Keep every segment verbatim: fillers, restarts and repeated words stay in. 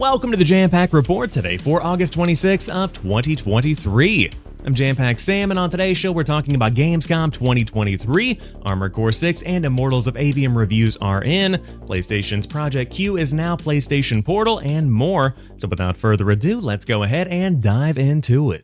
Welcome to the Jam-Pack Report today for August twenty-sixth of twenty twenty-three. I'm Jam-Pack Sam, and on today's show we're talking about Gamescom twenty twenty-three, Armored Core six and Immortals of Aveum reviews are in, PlayStation's Project Q is now PlayStation Portal, and more. So without further ado, let's go ahead and dive into it.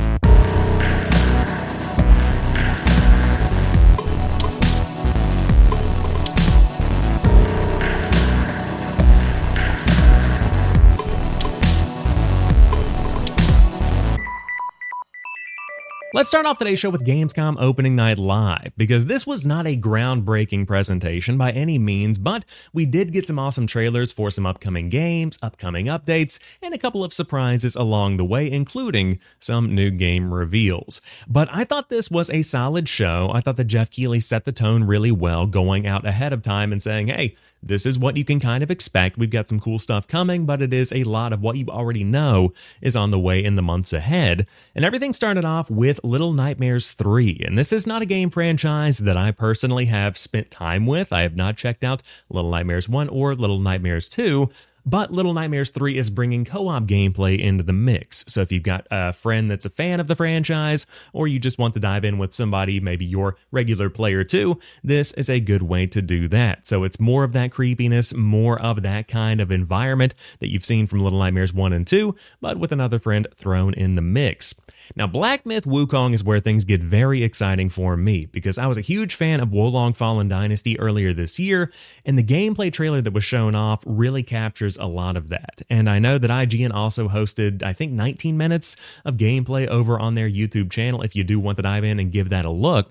Let's start off today's show with Gamescom Opening Night Live, because this was not a groundbreaking presentation by any means, but we did get some awesome trailers for some upcoming games, upcoming updates, and a couple of surprises along the way, including some new game reveals. But I thought this was a solid show. I thought that Jeff Keighley set the tone really well, going out ahead of time and saying, hey, this is what you can kind of expect. We've got some cool stuff coming, but it is a lot of what you already know is on the way in the months ahead. And everything started off with Little Nightmares three. And this is not a game franchise that I personally have spent time with. I have not checked out Little Nightmares one or Little Nightmares two. But Little Nightmares three is bringing co-op gameplay into the mix. So if you've got a friend that's a fan of the franchise, or you just want to dive in with somebody, maybe your regular player too, this is a good way to do that. So it's more of that creepiness, more of that kind of environment that you've seen from Little Nightmares one and two, but with another friend thrown in the mix. Now, Black Myth Wukong is where things get very exciting for me, because I was a huge fan of Wo Long Fallen Dynasty earlier this year, and the gameplay trailer that was shown off really captures a lot of that. And I know that I G N also hosted, I think, nineteen minutes of gameplay over on their YouTube channel if you do want to dive in and give that a look.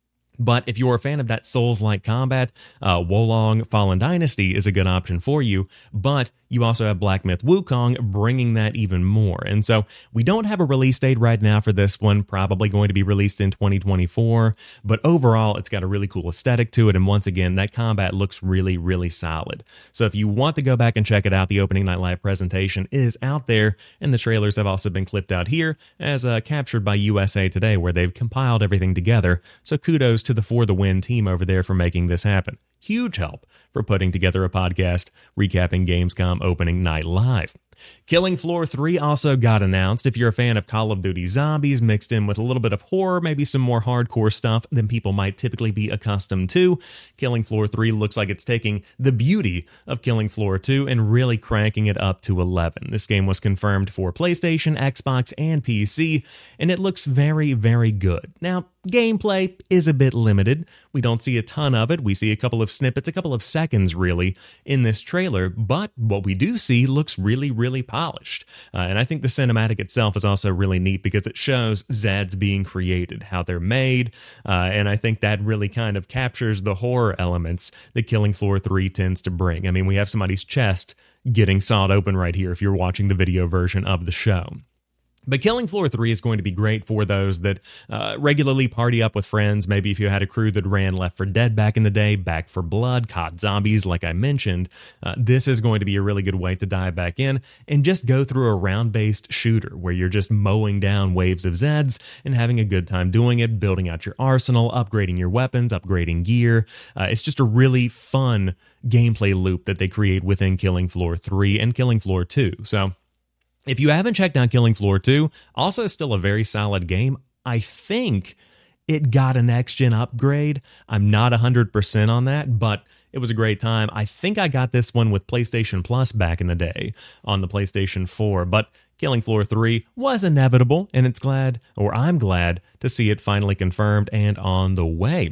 But if you're a fan of that Souls-like combat, uh, Wo Long Fallen Dynasty is a good option for you, but you also have Black Myth Wukong bringing that even more. And so we don't have a release date right now for this one, probably going to be released in twenty twenty-four, but overall it's got a really cool aesthetic to it, and once again, that combat looks really, really solid. So if you want to go back and check it out, the Opening Night Live presentation is out there, and the trailers have also been clipped out here as uh, captured by U S A Today, where they've compiled everything together, so kudos to the For the Win team over there for making this happen. Huge help for putting together a podcast recapping Gamescom Opening Night Live. Killing Floor three also got announced. If you're a fan of Call of Duty Zombies mixed in with a little bit of horror, maybe some more hardcore stuff than people might typically be accustomed to, Killing Floor three looks like it's taking the beauty of Killing Floor two and really cranking it up to eleven. This game was confirmed for PlayStation, Xbox, and P C, and it looks very, very good. Now, gameplay is a bit limited. We don't see a ton of it. We see a couple of snippets, a couple of seconds really, in this trailer, but what we do see looks really, really polished. Uh, and I think the cinematic itself is also really neat because it shows Zeds being created, how they're made, uh, and I think that really kind of captures the horror elements that Killing Floor three tends to bring. I mean, we have somebody's chest getting sawed open right here if you're watching the video version of the show. But Killing Floor three is going to be great for those that uh, regularly party up with friends. Maybe if you had a crew that ran Left four Dead back in the day, Back four Blood, C O D Zombies, like I mentioned, uh, this is going to be a really good way to dive back in and just go through a round-based shooter where you're just mowing down waves of Zeds and having a good time doing it, building out your arsenal, upgrading your weapons, upgrading gear. Uh, it's just a really fun gameplay loop that they create within Killing Floor three and Killing Floor two. So if you haven't checked out Killing Floor two, also still a very solid game. I think it got a next-gen upgrade. I'm not one hundred percent on that, but it was a great time. I think I got this one with PlayStation Plus back in the day on the PlayStation four, but Killing Floor three was inevitable, and it's glad, or I'm glad, to see it finally confirmed and on the way.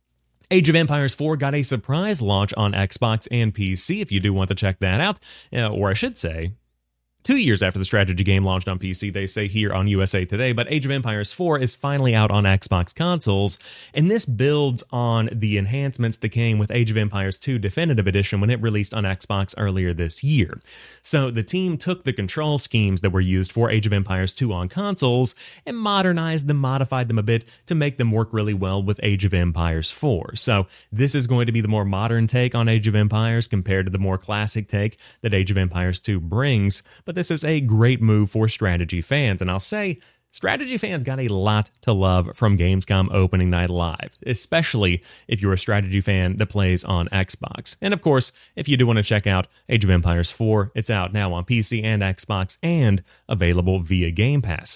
Age of Empires four got a surprise launch on Xbox and P C if you do want to check that out, uh, or I should say, Two years after the strategy game launched on P C, they say here on U S A Today, but Age of Empires four is finally out on Xbox consoles, and this builds on the enhancements that came with Age of Empires two Definitive Edition when it released on Xbox earlier this year. So the team took the control schemes that were used for Age of Empires two on consoles and modernized them, modified them a bit to make them work really well with Age of Empires four. So this is going to be the more modern take on Age of Empires compared to the more classic take that Age of Empires two brings, but this is a great move for strategy fans, and I'll say Strategy fans got a lot to love from Gamescom Opening Night Live, especially if you're a strategy fan that plays on Xbox. And of course, if you do want to check out Age of Empires four, it's out now on P C and Xbox and available via Game Pass.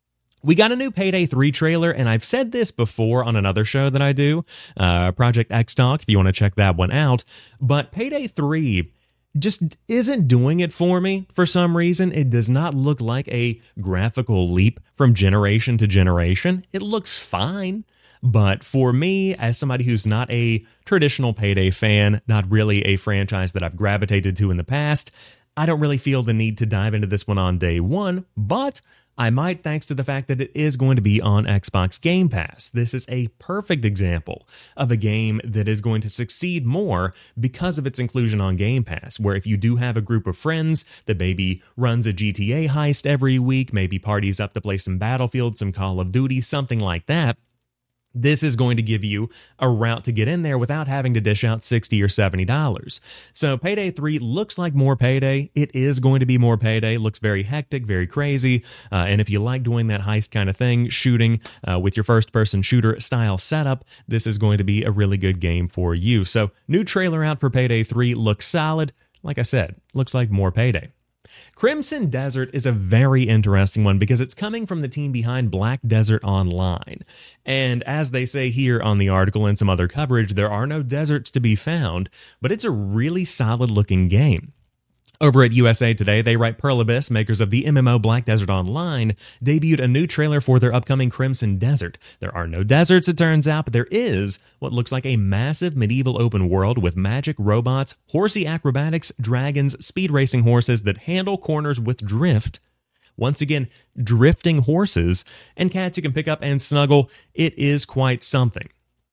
We got a new Payday three trailer, and I've said this before on another show that I do, uh, Project X Talk, if you want to check that one out, but Payday three just isn't doing it for me for some reason. It does not look like a graphical leap from generation to generation. It looks fine, but for me, as somebody who's not a traditional Payday fan, not really a franchise that I've gravitated to in the past, I don't really feel the need to dive into this one on day one, but I might thanks to the fact that it is going to be on Xbox Game Pass. This is a perfect example of a game that is going to succeed more because of its inclusion on Game Pass, where if you do have a group of friends that maybe runs a G T A heist every week, maybe parties up to play some Battlefield, some Call of Duty, something like that, this is going to give you a route to get in there without having to dish out sixty dollars or seventy dollars. So Payday three looks like more Payday. It is going to be more Payday. Looks very hectic, very crazy. Uh, and if you like doing that heist kind of thing, shooting uh, with your first-person shooter style setup, this is going to be a really good game for you. So new trailer out for Payday three looks solid. Like I said, looks like more Payday. Crimson Desert is a very interesting one because it's coming from the team behind Black Desert Online. And as they say here on the article and some other coverage, there are no deserts to be found, but it's a really solid looking game. Over at U S A Today, they write Pearl Abyss, makers of the M M O Black Desert Online, debuted a new trailer for their upcoming Crimson Desert. There are no deserts, it turns out, but there is what looks like a massive medieval open world with magic, robots, horsey acrobatics, dragons, speed racing horses that handle corners with drift. Once again, drifting horses, and cats you can pick up and snuggle. It is quite something.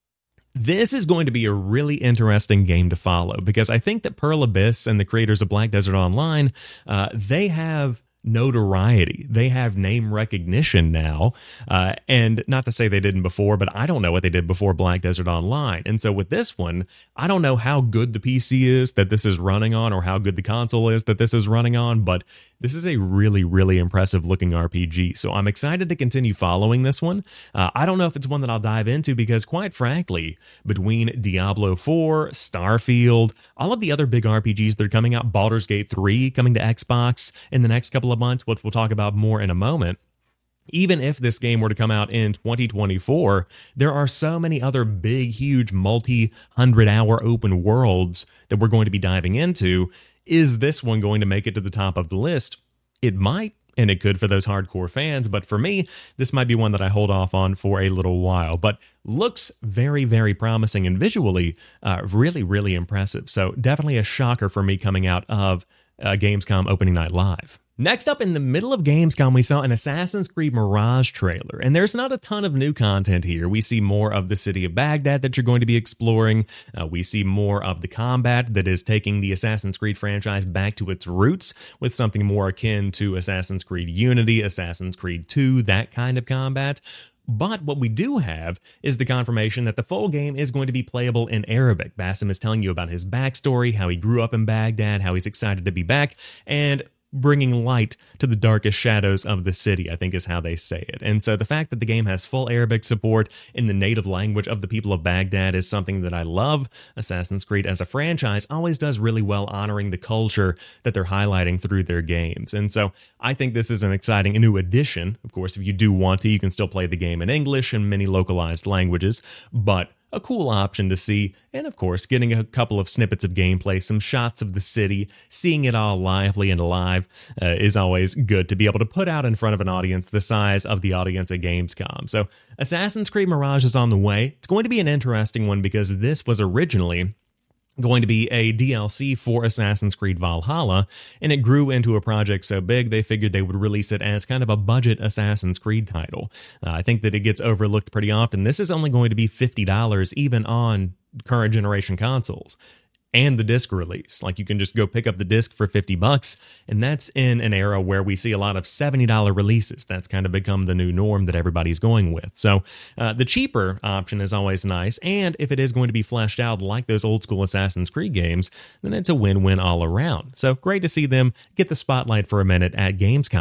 This is going to be a really interesting game to follow because I think that Pearl Abyss and the creators of Black Desert Online, uh, they have notoriety. They have name recognition now. Uh, and not to say they didn't before, but I don't know what they did before Black Desert Online. And so with this one, I don't know how good the P C is that this is running on or how good the console is that this is running on, but this is a really, really impressive looking R P G. So I'm excited to continue following this one. Uh, I don't know if it's one that I'll dive into because quite frankly, between Diablo four, Starfield, all of the other big R P Gs that are coming out, Baldur's Gate three coming to Xbox in the next couple of months, which we'll talk about more in a moment. Even if this game were to come out in twenty twenty-four, there are so many other big, huge, multi-hundred hour open worlds that we're going to be diving into. Is this one going to make it to the top of the list? It might, and it could for those hardcore fans, but for me, this might be one that I hold off on for a little while, but looks very, very promising and visually uh, really, really impressive. So definitely a shocker for me coming out of uh, Gamescom Opening Night Live. Next up, in the middle of Gamescom, we saw an Assassin's Creed Mirage trailer, and there's not a ton of new content here. We see more of the city of Baghdad that you're going to be exploring. Uh, we see more of the combat that is taking the Assassin's Creed franchise back to its roots with something more akin to Assassin's Creed Unity, Assassin's Creed two, that kind of combat. But what we do have is the confirmation that the full game is going to be playable in Arabic. Bassem is telling you about his backstory, how he grew up in Baghdad, how he's excited to be back, and bringing light to the darkest shadows of the city, I think is how they say it. And so the fact that the game has full Arabic support in the native language of the people of Baghdad is something that I love. Assassin's Creed as a franchise always does really well honoring the culture that they're highlighting through their games. And so I think this is an exciting new addition. Of course, if you do want to, you can still play the game in English and many localized languages, but a cool option to see, and of course, getting a couple of snippets of gameplay, some shots of the city, seeing it all lively and alive uh, is always good to be able to put out in front of an audience the size of the audience at Gamescom. So Assassin's Creed Mirage is on the way. It's going to be an interesting one because this was originally going to be a D L C for Assassin's Creed Valhalla, and it grew into a project so big they figured they would release it as kind of a budget Assassin's Creed title. Uh, I think that it gets overlooked pretty often. This is only going to be fifty dollars even on current generation consoles. And the disc release. Like, you can just go pick up the disc for fifty bucks, and that's in an era where we see a lot of seventy dollars releases. That's kind of become the new norm that everybody's going with. So uh, the cheaper option is always nice, and if it is going to be fleshed out like those old school Assassin's Creed games, then it's a win-win all around. So great to see them get the spotlight for a minute at Gamescom.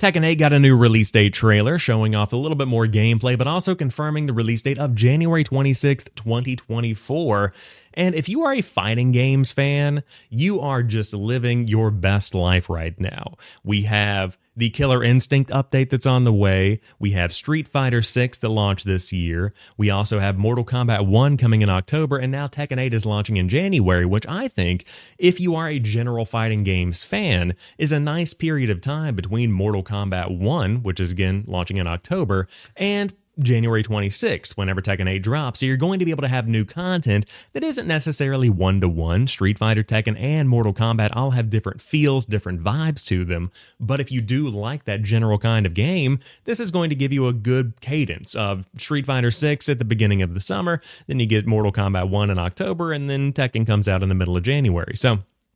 Tekken eight got a new release date trailer showing off a little bit more gameplay, but also confirming the release date of January twenty-sixth, twenty twenty-four. And if you are a fighting games fan, you are just living your best life right now. We have the Killer Instinct update that's on the way. We have Street Fighter six that launched this year. We also have Mortal Kombat one coming in October, and now Tekken eight is launching in January, which I think, if you are a general fighting games fan, is a nice period of time between Mortal Kombat one, which is again launching in October, and January twenty-sixth, whenever Tekken eight drops. So you're going to be able to have new content that isn't necessarily one-to-one. Street Fighter, Tekken, and Mortal Kombat all have different feels, different vibes to them. But if you do like that general kind of game, this is going to give you a good cadence of Street Fighter six at the beginning of the summer, then you get Mortal Kombat one in October, and then Tekken comes out in the middle of January. So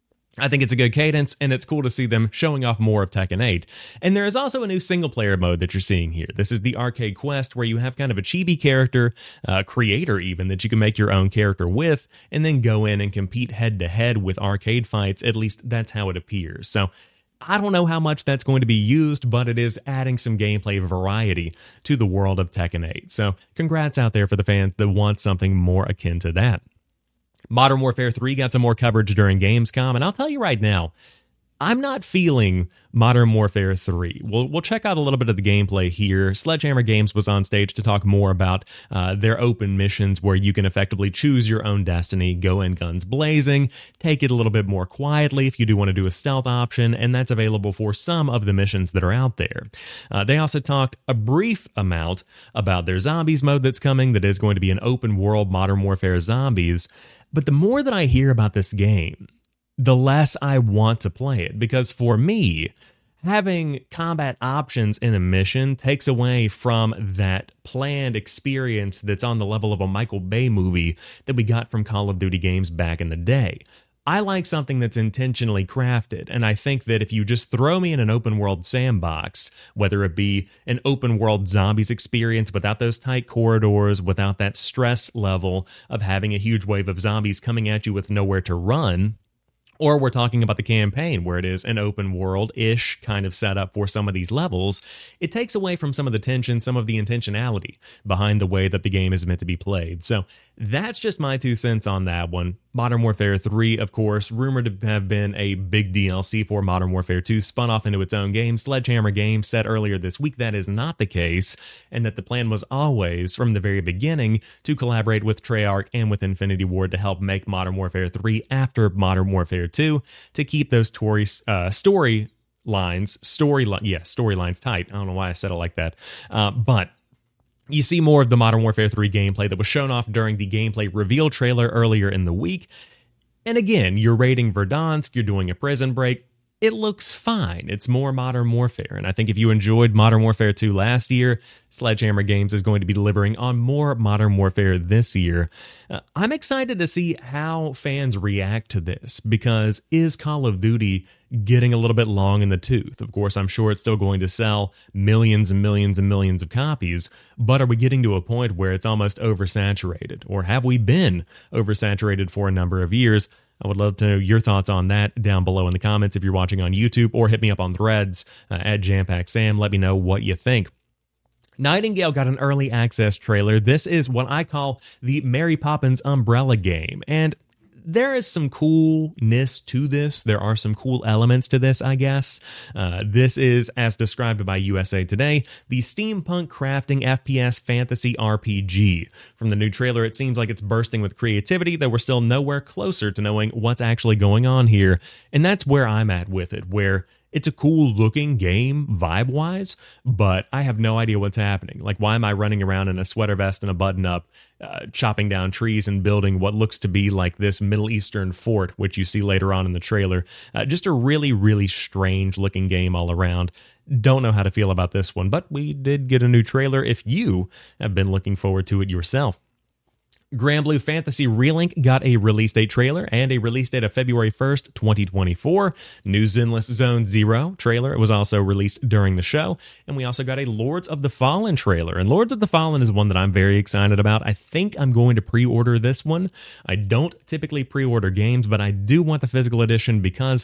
I think it's a good cadence, and it's cool to see them showing off more of Tekken eight. And there is also a new single-player mode that you're seeing here. This is the Arcade Quest, where you have kind of a chibi character, uh, creator even, that you can make your own character with, and then go in and compete head-to-head with arcade fights. At least that's how it appears. So I don't know how much that's going to be used, but it is adding some gameplay variety to the world of Tekken eight. So congrats out there for the fans that want something more akin to that. Modern Warfare three got some more coverage during Gamescom, and I'll tell you right now, I'm not feeling Modern Warfare three. We'll, we'll check out a little bit of the gameplay here. Sledgehammer Games was on stage to talk more about uh, their open missions where you can effectively choose your own destiny, go in guns blazing, take it a little bit more quietly if you do want to do a stealth option, and that's available for some of the missions that are out there. Uh, they also talked a brief amount about their Zombies mode that's coming that is going to be an open world Modern Warfare Zombies. But the more that I hear about this game, the less I want to play it, because for me, having combat options in a mission takes away from that planned experience that's on the level of a Michael Bay movie that we got from Call of Duty games back in the day. I like something that's intentionally crafted, and I think that if you just throw me in an open world sandbox, whether it be an open world zombies experience without those tight corridors, without that stress level of having a huge wave of zombies coming at you with nowhere to run, or we're talking about the campaign where it is an open world-ish kind of setup for some of these levels, it takes away from some of the tension, some of the intentionality behind the way that the game is meant to be played. So that's just my two cents on that one. Modern Warfare three, of course, rumored to have been a big D L C for Modern Warfare two, spun off into its own game. Sledgehammer Games said earlier this week that is not the case, and that the plan was always, from the very beginning, to collaborate with Treyarch and with Infinity Ward to help make Modern Warfare three after Modern Warfare two, to keep those story, uh, story lines, story, yeah, storylines tight. I don't know why I said it like that, uh, but you see more of the Modern Warfare three gameplay that was shown off during the gameplay reveal trailer earlier in the week. And again, you're raiding Verdansk, you're doing a prison break. It looks fine. It's more Modern Warfare. And I think if you enjoyed Modern Warfare two last year, Sledgehammer Games is going to be delivering on more Modern Warfare this year. Uh, I'm excited to see how fans react to this, because is Call of Duty getting a little bit long in the tooth? Of course, I'm sure it's still going to sell millions and millions and millions of copies, but are we getting to a point where it's almost oversaturated? Or have we been oversaturated for a number of years? I would love to know your thoughts on that down below in the comments if you're watching on YouTube, or hit me up on Threads uh, at JamPackSam. Let me know what you think. Nightingale got an early access trailer. This is what I call the Mary Poppins umbrella game, and there is some coolness to this. There are some cool elements to this, I guess. Uh, this is, as described by U S A Today, the steampunk crafting F P S fantasy R P G. From the new trailer, it seems like it's bursting with creativity, though we're still nowhere closer to knowing what's actually going on here. And that's where I'm at with it, where it's a cool looking game vibe-wise, but I have no idea what's happening. Like, why am I running around in a sweater vest and a button-up, uh, chopping down trees and building what looks to be like this Middle Eastern fort, which you see later on in the trailer? Uh, just a really, really strange looking game all around. Don't know how to feel about this one, but we did get a new trailer if you have been looking forward to it yourself. Granblue Fantasy Relink got a release date trailer and a release date of February first, twenty twenty-four. New Zenless Zone Zero trailer was also released during the show. And we also got a Lords of the Fallen trailer. And Lords of the Fallen is one that I'm very excited about. I think I'm going to pre-order this one. I don't typically pre-order games, but I do want the physical edition because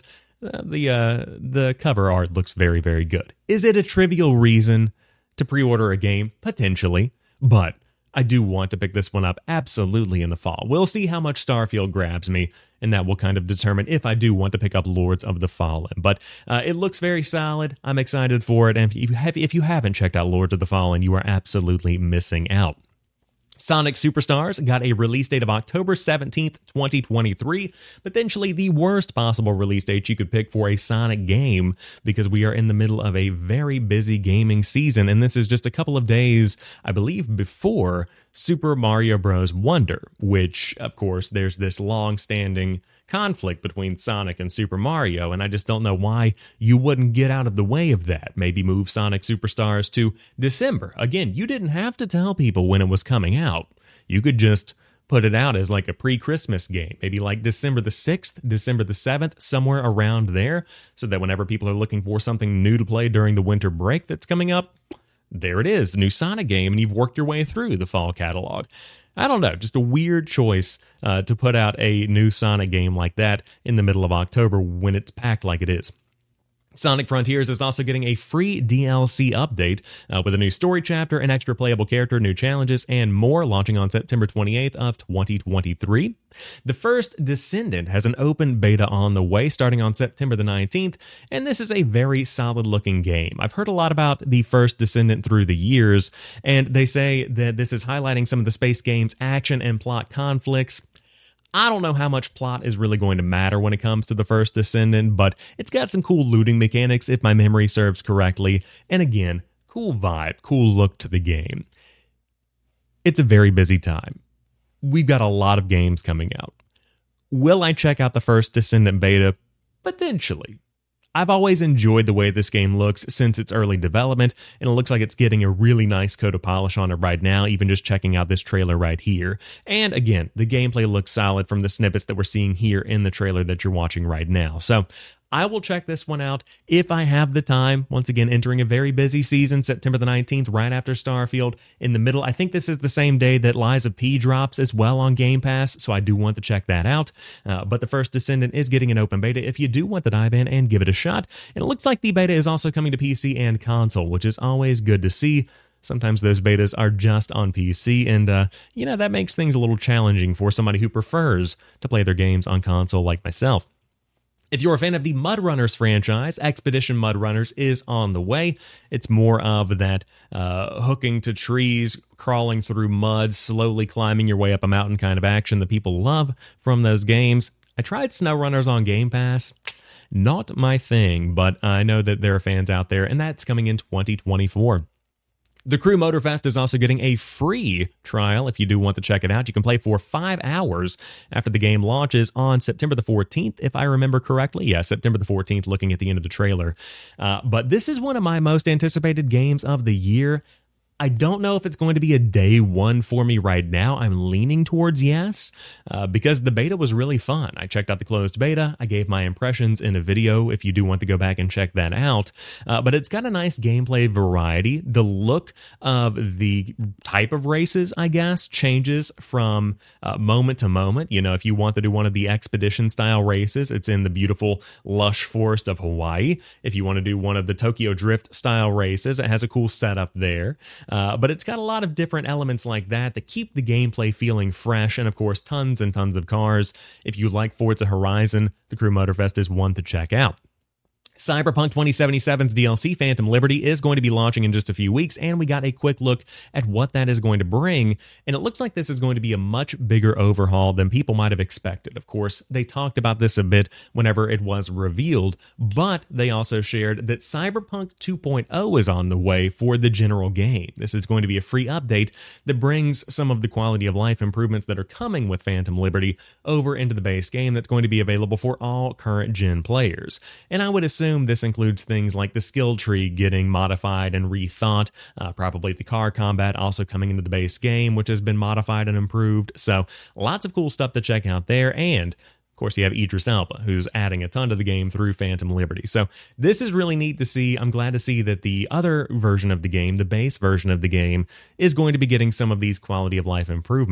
uh, the uh, the cover art looks very, very good. Is it a trivial reason to pre-order a game? Potentially, but I do want to pick this one up absolutely in the fall. We'll see how much Starfield grabs me, and that will kind of determine if I do want to pick up Lords of the Fallen. But uh, it looks very solid. I'm excited for it, and if you, have, if you haven't checked out Lords of the Fallen, you are absolutely missing out. Sonic Superstars got a release date of October seventeenth, twenty twenty-three, potentially the worst possible release date you could pick for a Sonic game, because we are in the middle of a very busy gaming season, and this is just a couple of days, I believe, before Super Mario Bros. Wonder, which, of course, there's this long-standing conflict between Sonic and Super Mario, and I just don't know why you wouldn't get out of the way of that. Maybe move Sonic Superstars to December. Again, you didn't have to tell people when it was coming out. You could just put it out as like a pre-Christmas game, maybe like December the sixth, December the seventh, somewhere around there, so that whenever people are looking for something new to play during the winter break that's coming up, there it is, a new Sonic game, and you've worked your way through the fall catalog. I don't know, just a weird choice uh, to put out a new Sonic game like that in the middle of October when it's packed like it is. Sonic Frontiers is also getting a free D L C update uh, with a new story chapter, an extra playable character, new challenges, and more, launching on September twenty-eighth of twenty twenty-three. The first Descendant has an open beta on the way starting on September the nineteenth, and this is a very solid looking game. I've heard a lot about the first Descendant through the years, and they say that this is highlighting some of the space game's action and plot conflicts. I don't know how much plot is really going to matter when it comes to the first Descendant, but it's got some cool looting mechanics if my memory serves correctly, and again, cool vibe, cool look to the game. It's a very busy time. We've got a lot of games coming out. Will I check out the first Descendant beta? Potentially. I've always enjoyed the way this game looks since its early development, and it looks like it's getting a really nice coat of polish on it right now, even just checking out this trailer right here. And again, the gameplay looks solid from the snippets that we're seeing here in the trailer that you're watching right now. So I will check this one out if I have the time. Once again, entering a very busy season, September the nineteenth, right after Starfield. In the middle, I think this is the same day that Lies of P drops as well on Game Pass, so I do want to check that out. Uh, but the first Descendant is getting an open beta if you do want to dive in and give it a shot. And it looks like the beta is also coming to P C and console, which is always good to see. Sometimes those betas are just on P C, and, uh, you know, that makes things a little challenging for somebody who prefers to play their games on console like myself. If you're a fan of the MudRunners franchise, Expedition MudRunners is on the way. It's more of that uh, hooking to trees, crawling through mud, slowly climbing your way up a mountain kind of action that people love from those games. I tried SnowRunners on Game Pass. Not my thing, but I know that there are fans out there, and that's coming in twenty twenty-four. The Crew Motorfest is also getting a free trial if you do want to check it out. You can play for five hours after the game launches on September the fourteenth, if I remember correctly. Yeah, September the fourteenth, looking at the end of the trailer. Uh, but this is one of my most anticipated games of the year. I don't know if it's going to be a day one for me right now. I'm leaning towards yes, uh, because the beta was really fun. I checked out the closed beta. I gave my impressions in a video if you do want to go back and check that out. Uh, but it's got a nice gameplay variety. The look of the type of races, I guess, changes from uh, moment to moment. You know, if you want to do one of the expedition style races, it's in the beautiful lush forest of Hawaii. If you want to do one of the Tokyo Drift style races, it has a cool setup there. Uh, but it's got a lot of different elements like that that keep the gameplay feeling fresh, and of course tons and tons of cars. If you like Forza Horizon, the Crew Motorfest is one to check out. Cyberpunk twenty seventy-seven's D L C Phantom Liberty is going to be launching in just a few weeks, and we got a quick look at what that is going to bring, and it looks like this is going to be a much bigger overhaul than people might have expected. Of course, they talked about this a bit whenever it was revealed, but they also shared that Cyberpunk two point oh is on the way for the general game. This is going to be a free update that brings some of the quality of life improvements that are coming with Phantom Liberty over into the base game that's going to be available for all current gen players. And I would assume this includes things like the skill tree getting modified and rethought, uh, probably the car combat also coming into the base game, which has been modified and improved. So lots of cool stuff to check out there. And of course, you have Idris Elba, who's adding a ton to the game through Phantom Liberty. So this is really neat to see. I'm glad to see that the other version of the game, the base version of the game, is going to be getting some of these quality of life improvements.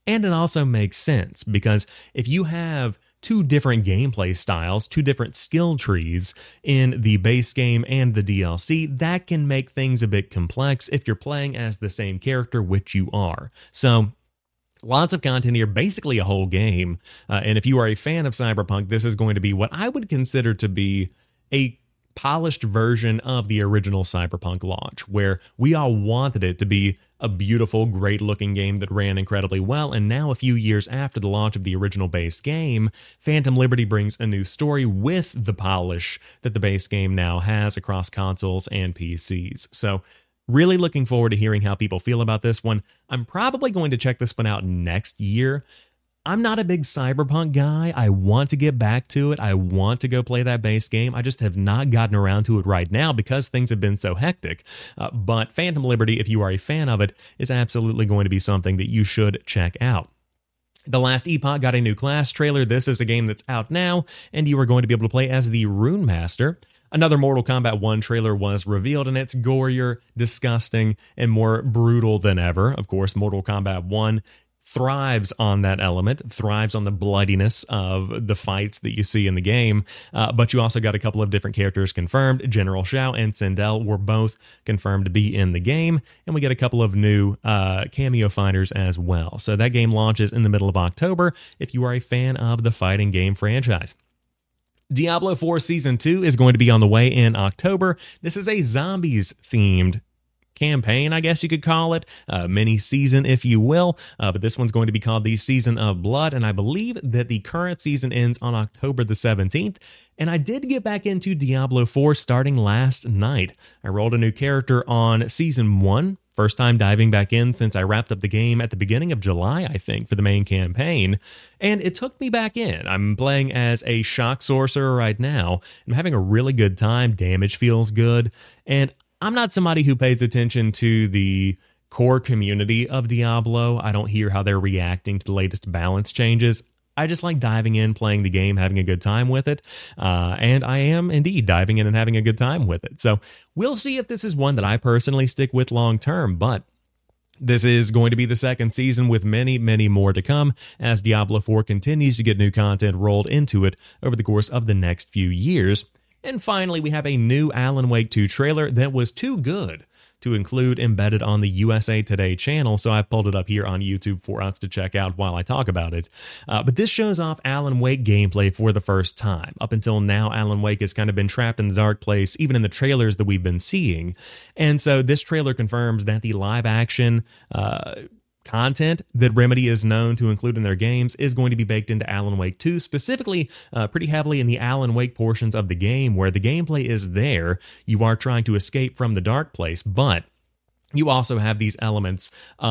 And it also makes sense because if you have two different gameplay styles, two different skill trees in the base game and the D L C, that can make things a bit complex if you're playing as the same character, which you are. So lots of content here, basically a whole game. Uh, and if you are a fan of Cyberpunk, this is going to be what I would consider to be a polished version of the original Cyberpunk launch, where we all wanted it to be a beautiful, great-looking game that ran incredibly well, and now a few years after the launch of the original base game, Phantom Liberty brings a new story with the polish that the base game now has across consoles and P Cs. So really looking forward to hearing how people feel about this one. I'm probably going to check this one out next year. I'm not a big Cyberpunk guy. I want to get back to it. I want to go play that base game. I just have not gotten around to it right now because things have been so hectic. Uh, but Phantom Liberty, if you are a fan of it, is absolutely going to be something that you should check out. The Last Epoch got a new class trailer. This is a game that's out now, and you are going to be able to play as the Rune Master. Another Mortal Kombat one trailer was revealed, and it's gorier, disgusting, and more brutal than ever. Of course, Mortal Kombat one thrives on that element, thrives on the bloodiness of the fights that you see in the game, uh, but you also got a couple of different characters confirmed. General Shao and Sindel were both confirmed to be in the game, and we get a couple of new uh, cameo fighters as well. So that game launches in the middle of October if you are a fan of the fighting game franchise. Diablo four Season two is going to be on the way in October. This is a zombies-themed campaign, I guess you could call it, a mini season, if you will, uh, but this one's going to be called the Season of Blood, and I believe that the current season ends on October the seventeenth, and I did get back into Diablo four starting last night. I rolled a new character on Season one, first time diving back in since I wrapped up the game at the beginning of July, I think, for the main campaign, and it took me back in. I'm playing as a shock sorcerer right now. I'm having a really good time. Damage feels good, and I'm not somebody who pays attention to the core community of Diablo. I don't hear how they're reacting to the latest balance changes. I just like diving in, playing the game, having a good time with it. Uh, and I am indeed diving in and having a good time with it. So we'll see if this is one that I personally stick with long term, but this is going to be the second season with many, many more to come as Diablo four continues to get new content rolled into it over the course of the next few years. And finally, we have a new Alan Wake two trailer that was too good to include embedded on the U S A Today channel, so I've pulled it up here on YouTube for us to check out while I talk about it. Uh, but this shows off Alan Wake gameplay for the first time. Up until now, Alan Wake has kind of been trapped in the dark place, even in the trailers that we've been seeing. And so this trailer confirms that the live-action uh content that Remedy is known to include in their games is going to be baked into Alan Wake two, specifically uh, pretty heavily in the Alan Wake portions of the game where the gameplay is there. You are trying to escape from the dark place, but you also have these elements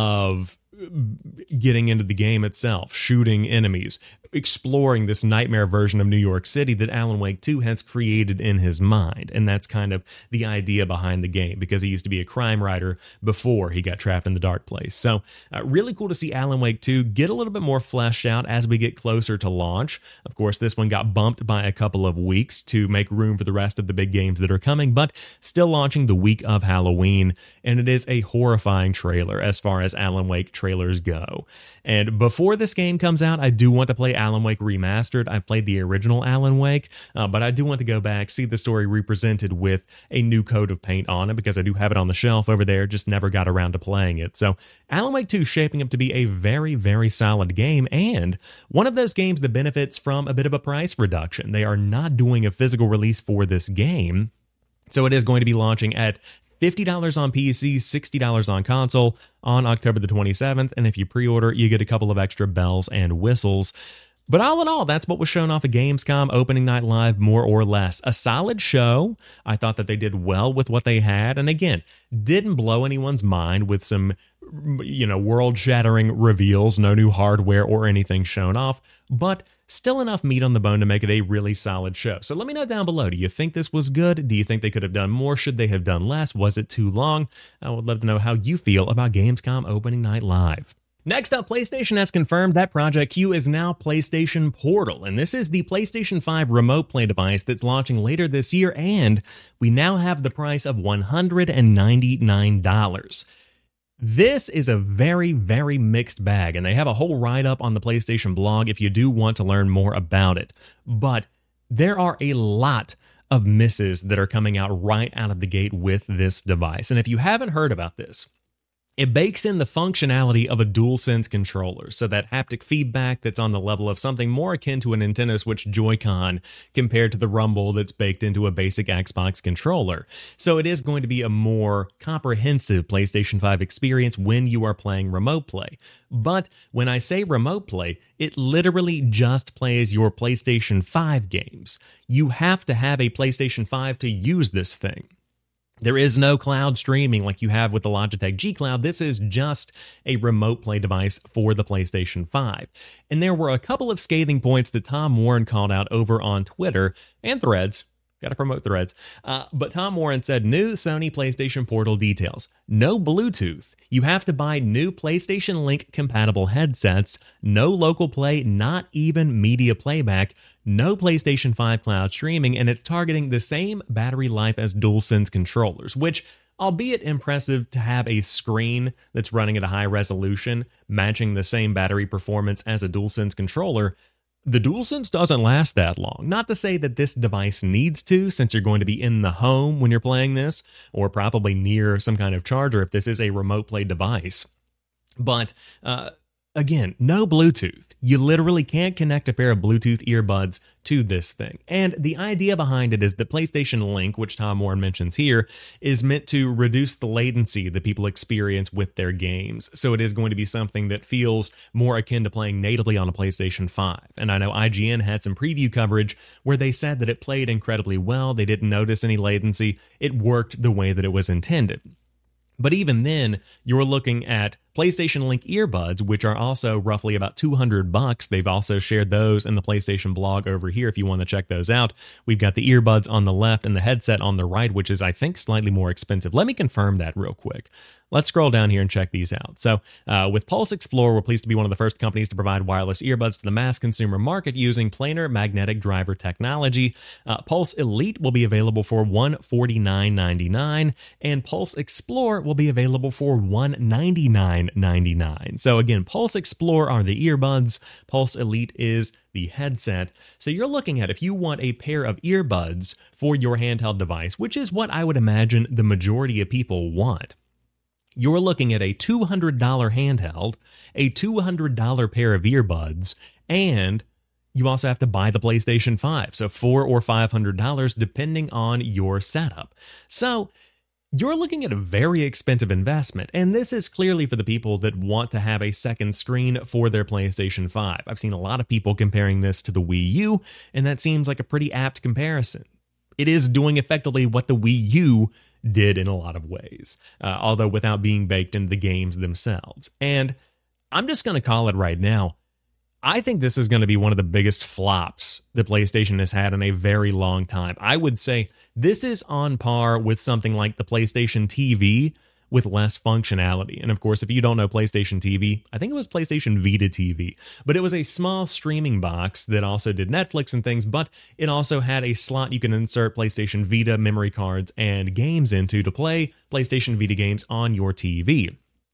of getting into the game itself, shooting enemies, exploring this nightmare version of New York City that Alan Wake two has created in his mind. And that's kind of the idea behind the game, because he used to be a crime writer before he got trapped in the dark place. So uh, really cool to see Alan Wake two get a little bit more fleshed out as we get closer to launch. Of course, this one got bumped by a couple of weeks to make room for the rest of the big games that are coming, but still launching the week of Halloween. And it is a horrifying trailer as far as Alan Wake trailers go. And before this game comes out, I do want to play Alan Wake Remastered. I played the original Alan Wake, uh, but I do want to go back, see the story represented with a new coat of paint on it, because I do have it on the shelf over there, just never got around to playing it. So Alan Wake two is shaping up to be a very, very solid game, and one of those games that benefits from a bit of a price reduction. They are not doing a physical release for this game, so it is going to be launching at fifty dollars on P C, sixty dollars on console on October the twenty-seventh, and if you pre-order, you get a couple of extra bells and whistles. But all in all, that's what was shown off at Gamescom Opening Night Live, more or less. A solid show. I thought that they did well with what they had, and again, didn't blow anyone's mind with some, you know, world-shattering reveals, no new hardware or anything shown off, but still enough meat on the bone to make it a really solid show. So let me know down below, do you think this was good? Do you think they could have done more? Should they have done less? Was it too long? I would love to know how you feel about Gamescom Opening Night Live. Next up, PlayStation has confirmed that Project Q is now PlayStation Portal, and this is the PlayStation five remote play device that's launching later this year, and we now have the price of one hundred ninety-nine dollars. This is a very, very mixed bag, and they have a whole write-up on the PlayStation blog if you do want to learn more about it. But there are a lot of misses that are coming out right out of the gate with this device. And if you haven't heard about this, it bakes in the functionality of a DualSense controller, so that haptic feedback that's on the level of something more akin to a Nintendo Switch Joy-Con compared to the rumble that's baked into a basic Xbox controller. So it is going to be a more comprehensive PlayStation five experience when you are playing Remote Play. But when I say Remote Play, it literally just plays your PlayStation five games. You have to have a PlayStation five to use this thing. There is no cloud streaming like you have with the Logitech G Cloud. This is just a Remote Play device for the PlayStation five. And there were a couple of scathing points that Tom Warren called out over on Twitter and Threads. Got to promote Threads. Uh, but Tom Warren said, new Sony PlayStation Portal details. No Bluetooth. You have to buy new PlayStation Link compatible headsets. No local play, not even media playback. No PlayStation five cloud streaming, and it's targeting the same battery life as DualSense controllers, which, albeit impressive to have a screen that's running at a high resolution, matching the same battery performance as a DualSense controller, the DualSense doesn't last that long. Not to say that this device needs to, since you're going to be in the home when you're playing this, or probably near some kind of charger if this is a Remote Play device. But, uh, again, no Bluetooth. You literally can't connect a pair of Bluetooth earbuds to this thing. And the idea behind it is that PlayStation Link, which Tom Warren mentions here, is meant to reduce the latency that people experience with their games. So it is going to be something that feels more akin to playing natively on a PlayStation five. And I know I G N had some preview coverage where they said that it played incredibly well. They didn't notice any latency. It worked the way that it was intended. But even then, you're looking at PlayStation Link earbuds, which are also roughly about two hundred bucks. They've also shared those in the PlayStation blog over here if you want to check those out. We've got the earbuds on the left and the headset on the right, which is, I think, slightly more expensive. Let me confirm that real quick. Let's scroll down here and check these out. So uh, with Pulse Explorer, we're pleased to be one of the first companies to provide wireless earbuds to the mass consumer market using planar magnetic driver technology. Uh, Pulse Elite will be available for one hundred forty-nine ninety-nine, and Pulse Explore will be available for one hundred ninety-nine ninety-nine. So again, Pulse Explore are the earbuds, Pulse Elite is the headset. So you're looking at, if you want a pair of earbuds for your handheld device, which is what I would imagine the majority of people want, you're looking at a two hundred dollars handheld, a two hundred dollars pair of earbuds, and you also have to buy the PlayStation five. So four hundred or five hundred dollars depending on your setup. So you're looking at a very expensive investment, and this is clearly for the people that want to have a second screen for their PlayStation five. I've seen a lot of people comparing this to the Wii U, and that seems like a pretty apt comparison. It is doing effectively what the Wii U did in a lot of ways, uh, although without being baked into the games themselves. And I'm just going to call it right now. I think this is going to be one of the biggest flops that PlayStation has had in a very long time. I would say this is on par with something like the PlayStation T V with less functionality. And of course, if you don't know PlayStation T V, I think it was PlayStation Vita T V, but it was a small streaming box that also did Netflix and things, but it also had a slot you can insert PlayStation Vita memory cards and games into to play PlayStation Vita games on your T V.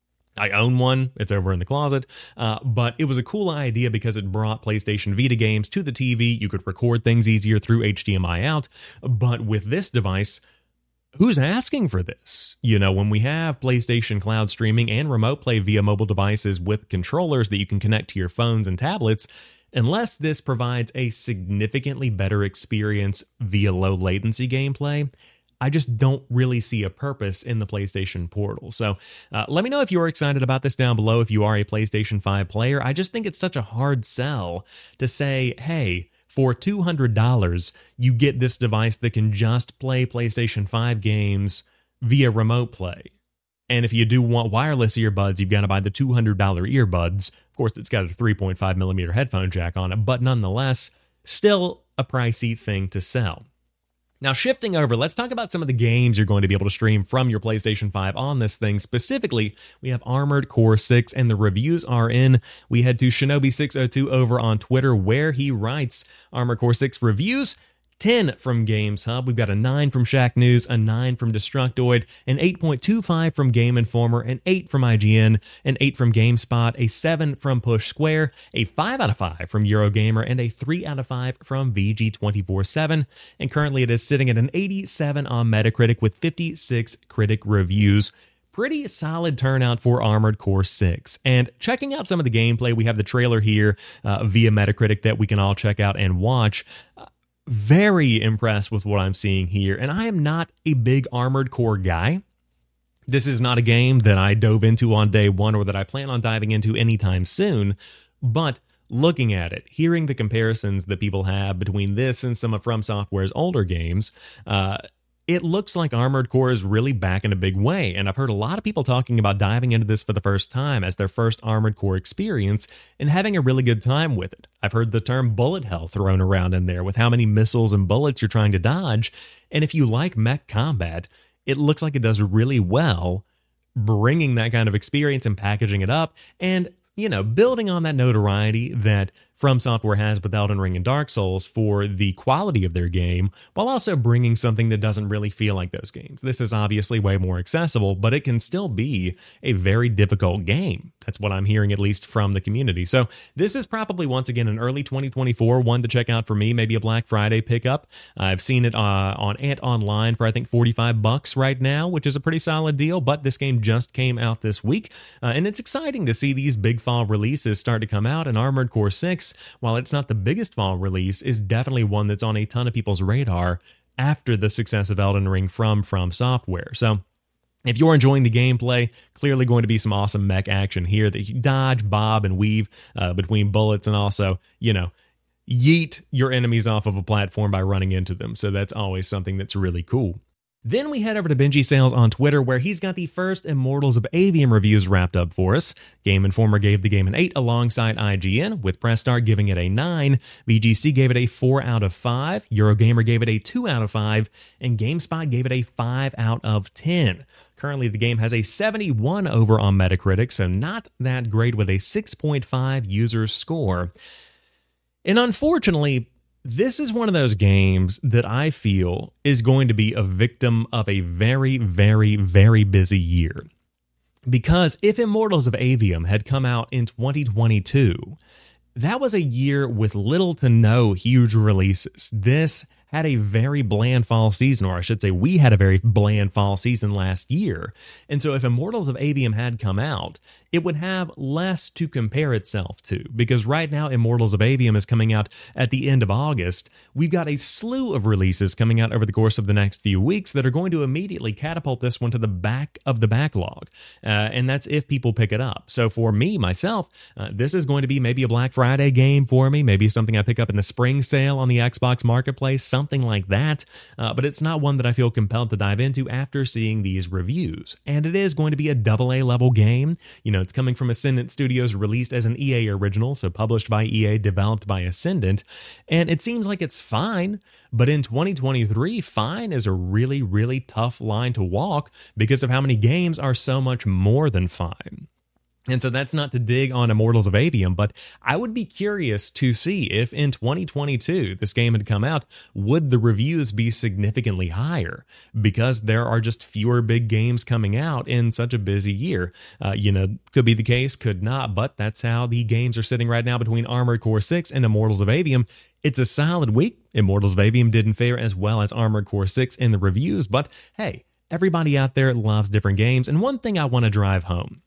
I own one, it's over in the closet, uh, but it was a cool idea because it brought PlayStation Vita games to the T V. You could record things easier through H D M I out, but with this device, who's asking for this? You know, when we have PlayStation Cloud streaming and Remote Play via mobile devices with controllers that you can connect to your phones and tablets, unless this provides a significantly better experience via low latency gameplay, I just don't really see a purpose in the PlayStation Portal. So uh, let me know if you're excited about this down below if you are a PlayStation five player. I just think it's such a hard sell to say, hey, for two hundred dollars, you get this device that can just play PlayStation five games via Remote Play. And if you do want wireless earbuds, you've got to buy the two hundred dollars earbuds. Of course, it's got a three point five millimeter headphone jack on it, but nonetheless, still a pricey thing to sell. Now, shifting over, let's talk about some of the games you're going to be able to stream from your PlayStation five on this thing. Specifically, we have Armored Core six, and the reviews are in. We head to Shinobi six oh two over on Twitter, where he writes, Armored Core six reviews ten from Games Hub, we've got a nine from Shack News, a nine from Destructoid, an eight point two five from Game Informer, an eight from I G N, an eight from GameSpot, a seven from Push Square, a five out of five from Eurogamer, and a three out of five from V G two forty-seven. And currently it is sitting at an eighty-seven on Metacritic with fifty-six critic reviews. Pretty solid turnout for Armored Core six. And checking out some of the gameplay, we have the trailer here uh, via Metacritic that we can all check out and watch. Uh, very impressed with what I'm seeing here, and I am not a big Armored Core guy. This is not a game that I dove into on day one or that I plan on diving into anytime soon, but looking at it, hearing the comparisons that people have between this and some of From Software's older games, uh, it looks like Armored Core is really back in a big way, and I've heard a lot of people talking about diving into this for the first time as their first Armored Core experience and having a really good time with it. I've heard the term bullet hell thrown around in there with how many missiles and bullets you're trying to dodge, and if you like mech combat, it looks like it does really well bringing that kind of experience and packaging it up and, you know, building on that notoriety that From Software has with Elden Ring and Dark Souls for the quality of their game, while also bringing something that doesn't really feel like those games. This is obviously way more accessible, but it can still be a very difficult game. That's what I'm hearing, at least from the community. So this is probably, once again, an early twenty twenty-four one to check out for me, maybe a Black Friday pickup. I've seen it uh, on Ant Online for, I think, forty-five bucks right now, which is a pretty solid deal, but this game just came out this week, uh, and it's exciting to see these big fall releases start to come out, and Armored Core six, while it's not the biggest fall release, is definitely one that's on a ton of people's radar after the success of Elden Ring from From Software. So if you're enjoying the gameplay, clearly going to be some awesome mech action here that you dodge, bob, and weave uh, between bullets, and also, you know, yeet your enemies off of a platform by running into them. So that's always something that's really cool. Then we head over to Benji Sales on Twitter, where he's got the first Immortals of Aveum reviews wrapped up for us. Game Informer gave the game an eight alongside I G N, with Press Start giving it a nine. V G C gave it a four out of five. Eurogamer gave it a two out of five. And GameSpot gave it a five out of ten. Currently, the game has a seventy-one over on Metacritic, so not that great, with a six point five user score. And unfortunately, this is one of those games that I feel is going to be a victim of a very, very, very busy year. Because if Immortals of Aveum had come out in twenty twenty-two, that was a year with little to no huge releases. This had a very bland fall season, or I should say we had a very bland fall season last year. And so if Immortals of Aveum had come out, it would have less to compare itself to, because right now Immortals of Aveum is coming out at the end of August. We've got a slew of releases coming out over the course of the next few weeks that are going to immediately catapult this one to the back of the backlog. Uh, and that's if people pick it up. So for me, myself, uh, this is going to be maybe a Black Friday game for me, maybe something I pick up in the spring sale on the Xbox Marketplace, something like that. Uh, but it's not one that I feel compelled to dive into after seeing these reviews. And it is going to be a double A level game. You know, it's coming from Ascendant Studios, released as an E A original, so published by E A, developed by Ascendant, and it seems like it's fine, but in twenty twenty-three, fine is a really, really tough line to walk because of how many games are so much more than fine. And so that's not to dig on Immortals of Aveum, but I would be curious to see if in twenty twenty-two this game had come out, would the reviews be significantly higher? Because there are just fewer big games coming out in such a busy year. Uh, you know, could be the case, could not, but that's how the games are sitting right now between Armored Core six and Immortals of Aveum. It's a solid week. Immortals of Aveum didn't fare as well as Armored Core six in the reviews, but hey, everybody out there loves different games, and one thing I want to drive home: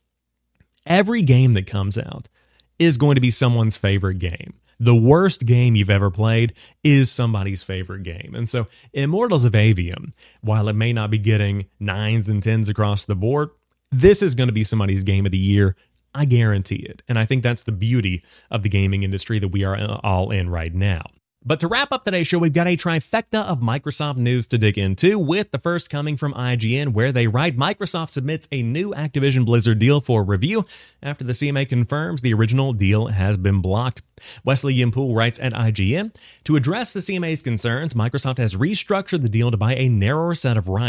every game that comes out is going to be someone's favorite game. The worst game you've ever played is somebody's favorite game. And so Immortals of Aveum, while it may not be getting nines and tens across the board, this is going to be somebody's game of the year. I guarantee it. And I think that's the beauty of the gaming industry that we are all in right now. But to wrap up today's show, we've got a trifecta of Microsoft news to dig into, with the first coming from I G N, where they write, Microsoft submits a new Activision Blizzard deal for review after the C M A confirms the original deal has been blocked. Wesley Yimpool writes at I G N, to address the C M A's concerns, Microsoft has restructured the deal to buy a narrower set of rights.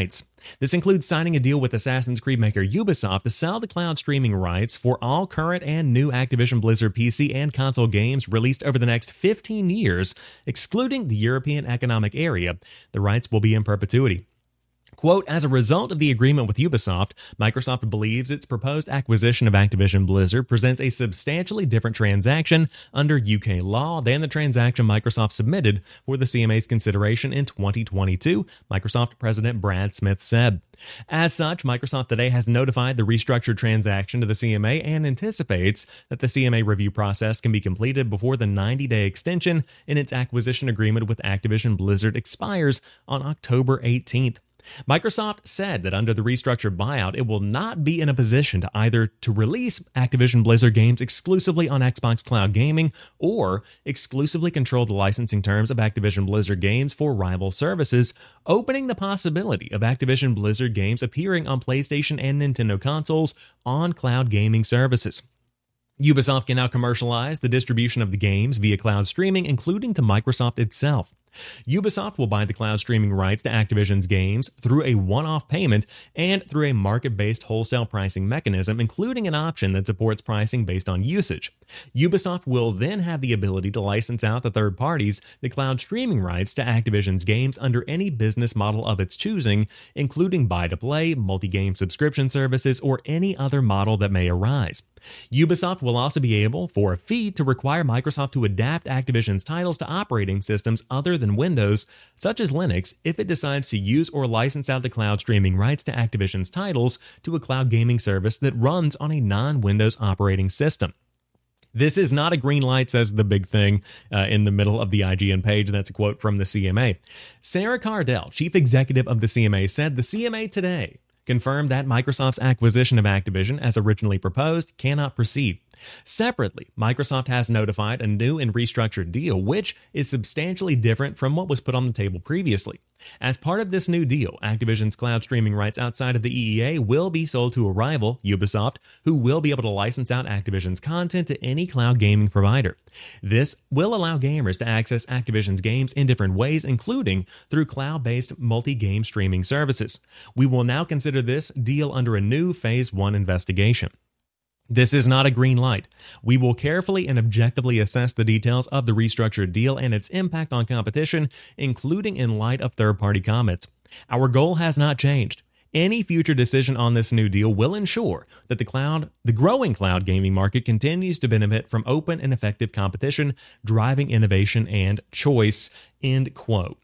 This includes signing a deal with Assassin's Creed maker Ubisoft to sell the cloud streaming rights for all current and new Activision Blizzard P C and console games released over the next fifteen years, excluding the European Economic Area. The rights will be in perpetuity. Quote, as a result of the agreement with Ubisoft, Microsoft believes its proposed acquisition of Activision Blizzard presents a substantially different transaction under U K law than the transaction Microsoft submitted for the C M A's consideration in twenty twenty-two, Microsoft President Brad Smith said. As such, Microsoft today has notified the restructured transaction to the C M A and anticipates that the C M A review process can be completed before the ninety-day extension in its acquisition agreement with Activision Blizzard expires on October eighteenth. Microsoft said that under the restructured buyout, it will not be in a position to either to release Activision Blizzard games exclusively on Xbox Cloud Gaming or exclusively control the licensing terms of Activision Blizzard games for rival services, opening the possibility of Activision Blizzard games appearing on PlayStation and Nintendo consoles on cloud gaming services. Ubisoft can now commercialize the distribution of the games via cloud streaming, including to Microsoft itself. Ubisoft will buy the cloud streaming rights to Activision's games through a one-off payment and through a market-based wholesale pricing mechanism, including an option that supports pricing based on usage. Ubisoft will then have the ability to license out to third parties the cloud streaming rights to Activision's games under any business model of its choosing, including buy-to-play, multi-game subscription services, or any other model that may arise. Ubisoft will also be able, for a fee, to require Microsoft to adapt Activision's titles to operating systems other than Windows, such as Linux, if it decides to use or license out the cloud streaming rights to Activision's titles to a cloud gaming service that runs on a non-Windows operating system. This is not a green light, says the big thing uh, in the middle of the I G N page. That's a quote from the C M A. Sarah Cardell, chief executive of the C M A, said the C M A today confirmed that Microsoft's acquisition of Activision, as originally proposed, cannot proceed. Separately, Microsoft has notified a new and restructured deal, which is substantially different from what was put on the table previously. As part of this new deal, Activision's cloud streaming rights outside of the E E A will be sold to a rival, Ubisoft, who will be able to license out Activision's content to any cloud gaming provider. This will allow gamers to access Activision's games in different ways, including through cloud-based multi-game streaming services. We will now consider this deal under a new Phase one investigation. This is not a green light. We will carefully and objectively assess the details of the restructured deal and its impact on competition, including in light of third-party comments. Our goal has not changed. Any future decision on this new deal will ensure that the cloud, the growing cloud gaming market continues to benefit from open and effective competition, driving innovation and choice, end quote.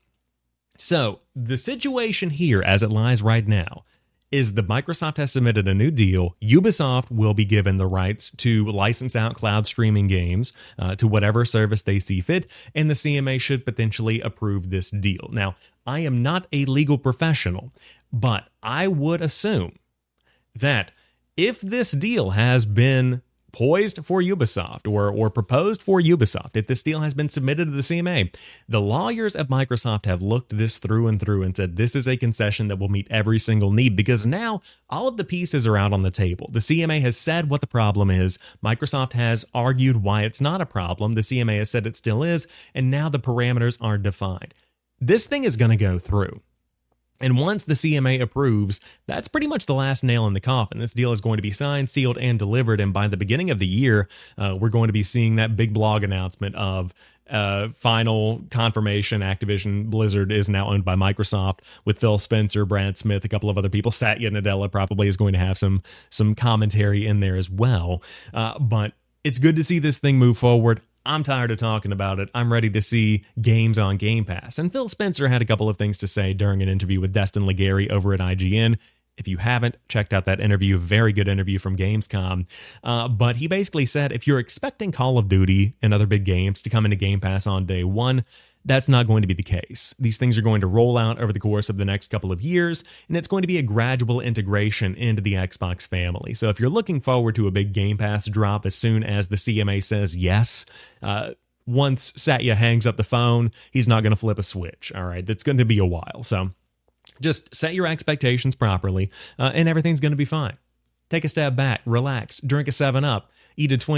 So, the situation here as it lies right now is that Microsoft has submitted a new deal. Ubisoft will be given the rights to license out cloud streaming games uh, to whatever service they see fit, and the C M A should potentially approve this deal. Now, I am not a legal professional, but I would assume that if this deal has been poised for Ubisoft or, or proposed for Ubisoft, if this deal has been submitted to the C M A, the lawyers at Microsoft have looked this through and through and said this is a concession that will meet every single need, because now all of the pieces are out on the table. The C M A has said what the problem is. Microsoft has argued why it's not a problem. The C M A has said it still is, and now the parameters are defined. This thing is going to go through. And once the C M A approves, that's pretty much the last nail in the coffin. This deal is going to be signed, sealed, and delivered. And by the beginning of the year, uh, we're going to be seeing that big blog announcement of uh, final confirmation. Activision Blizzard is now owned by Microsoft, with Phil Spencer, Brad Smith, a couple of other people. Satya Nadella probably is going to have some, some commentary in there as well. Uh, but it's good to see this thing move forward. I'm tired of talking about it. I'm ready to see games on Game Pass. And Phil Spencer had a couple of things to say during an interview with Destin Legary over at I G N. If you haven't checked out that interview, very good interview from Gamescom. Uh, but he basically said, if you're expecting Call of Duty and other big games to come into Game Pass on day one, that's not going to be the case. These things are going to roll out over the course of the next couple of years, and it's going to be a gradual integration into the Xbox family. So if you're looking forward to a big Game Pass drop as soon as the C M A says yes, uh, once Satya hangs up the phone, he's not going to flip a switch. All right, that's going to be a while. So just set your expectations properly, uh, and everything's going to be fine. Take a step back, relax, drink a seven up, eat a Twinkie.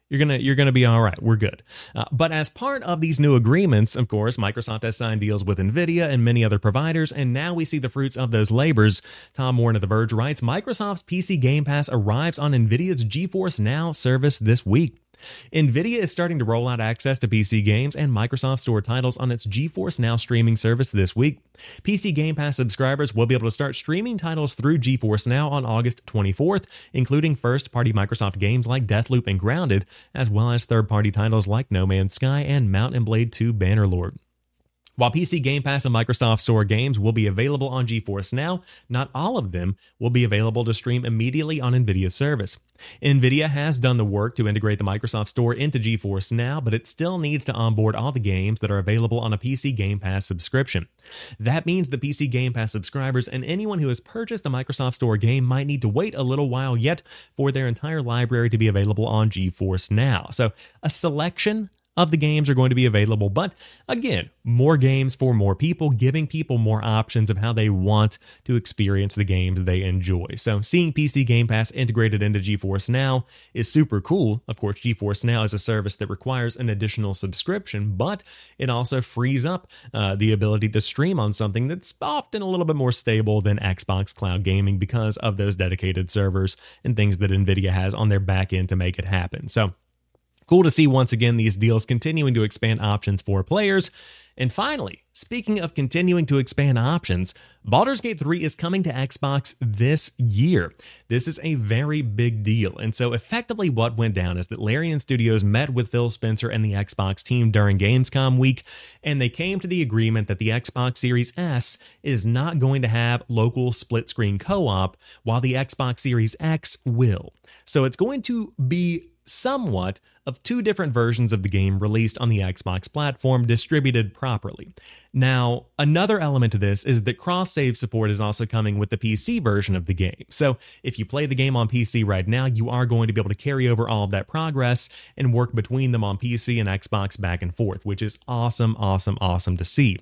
You're gonna you're gonna be all right. We're good. Uh, but as part of these new agreements, of course, Microsoft has signed deals with Nvidia and many other providers, and now we see the fruits of those labors. Tom Warren of The Verge writes, Microsoft's P C Game Pass arrives on Nvidia's GeForce Now service this week. Nvidia is starting to roll out access to P C games and Microsoft Store titles on its GeForce Now streaming service this week. P C Game Pass subscribers will be able to start streaming titles through GeForce Now on August twenty-fourth, including first-party Microsoft games like Deathloop and Grounded, as well as third-party titles like No Man's Sky and Mount and Blade two Bannerlord. While P C Game Pass and Microsoft Store games will be available on GeForce Now, not all of them will be available to stream immediately on Nvidia's service. Nvidia has done the work to integrate the Microsoft Store into GeForce Now, but it still needs to onboard all the games that are available on a P C Game Pass subscription. That means the P C Game Pass subscribers and anyone who has purchased a Microsoft Store game might need to wait a little while yet for their entire library to be available on GeForce Now. So a selection of the games are going to be available, but again, more games for more people, giving people more options of how they want to experience the games they enjoy. So seeing P C Game Pass integrated into GeForce Now is super cool. Of course, GeForce Now is a service that requires an additional subscription, but it also frees up uh, the ability to stream on something that's often a little bit more stable than Xbox Cloud Gaming because of those dedicated servers and things that Nvidia has on their back end to make it happen. So cool to see once again these deals continuing to expand options for players. And finally, speaking of continuing to expand options, Baldur's Gate three is coming to Xbox this year. This is a very big deal. And so effectively what went down is that Larian Studios met with Phil Spencer and the Xbox team during Gamescom week, and they came to the agreement that the Xbox Series S is not going to have local split-screen co-op, while the Xbox Series X will. So it's going to be somewhat of two different versions of the game released on the Xbox platform, distributed properly. Now, another element to this is that cross-save support is also coming with the P C version of the game. So if you play the game on P C right now, you are going to be able to carry over all of that progress and work between them on P C and Xbox back and forth, which is awesome, awesome, awesome to see.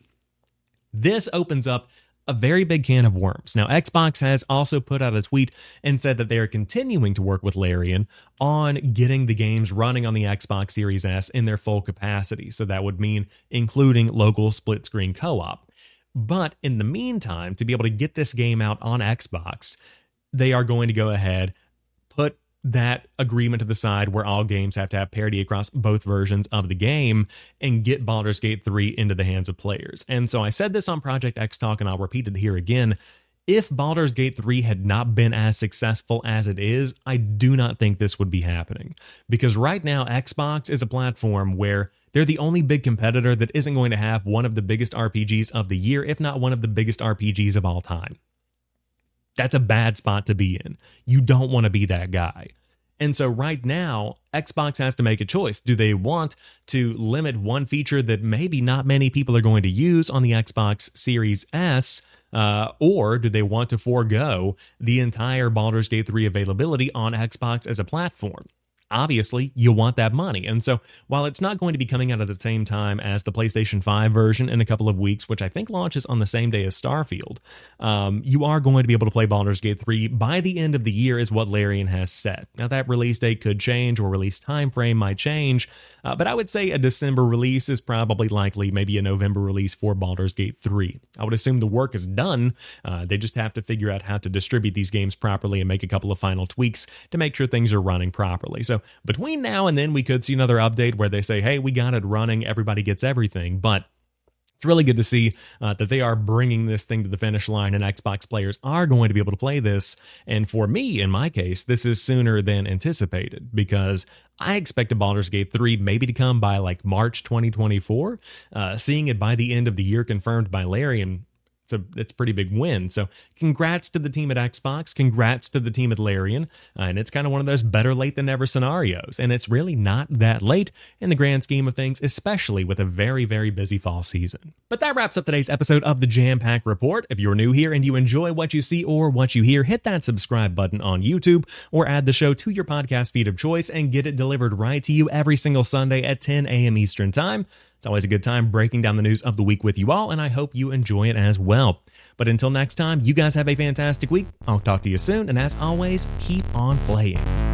This opens up a very big can of worms. Now, Xbox has also put out a tweet and said that they are continuing to work with Larian on getting the games running on the Xbox Series S in their full capacity. So that would mean including local split-screen co-op. But in the meantime, to be able to get this game out on Xbox, they are going to go ahead, put that agreement to the side where all games have to have parity across both versions of the game and get Baldur's Gate three into the hands of players. And so I said this on Project X Talk, and I'll repeat it here again. If Baldur's Gate three had not been as successful as it is, I do not think this would be happening. Because right now, Xbox is a platform where they're the only big competitor that isn't going to have one of the biggest R P Gs of the year, if not one of the biggest R P Gs of all time. That's a bad spot to be in. You don't want to be that guy. And so right now, Xbox has to make a choice. Do they want to limit one feature that maybe not many people are going to use on the Xbox Series S, uh, or do they want to forego the entire Baldur's Gate three availability on Xbox as a platform? Obviously, you want that money. And so while it's not going to be coming out at the same time as the PlayStation five version in a couple of weeks, which I think launches on the same day as Starfield, um, you are going to be able to play Baldur's Gate three by the end of the year is what Larian has said. Now, that release date could change, or release time frame might change, uh, but I would say a December release is probably likely, maybe a November release for Baldur's Gate three. I would assume the work is done. Uh, they just have to figure out how to distribute these games properly and make a couple of final tweaks to make sure things are running properly. So between now and then, we could see another update where they say, hey, we got it running, everybody gets everything. But it's really good to see uh, that they are bringing this thing to the finish line, and Xbox players are going to be able to play this. And for me, in my case, this is sooner than anticipated, because I expected Baldur's Gate three maybe to come by like March twenty twenty-four. Uh, seeing it by the end of the year confirmed by Larian, It's a, it's a pretty big win. So congrats to the team at Xbox. Congrats to the team at Larian. Uh, and it's kind of one of those better late than never scenarios. And it's really not that late in the grand scheme of things, especially with a very, very busy fall season. But that wraps up today's episode of the Jam Pack Report. If you're new here and you enjoy what you see or what you hear, hit that subscribe button on YouTube or add the show to your podcast feed of choice and get it delivered right to you every single Sunday at ten a.m. Eastern Time. It's always a good time breaking down the news of the week with you all, and I hope you enjoy it as well. But until next time, you guys have a fantastic week. I'll talk to you soon, and as always, keep on playing.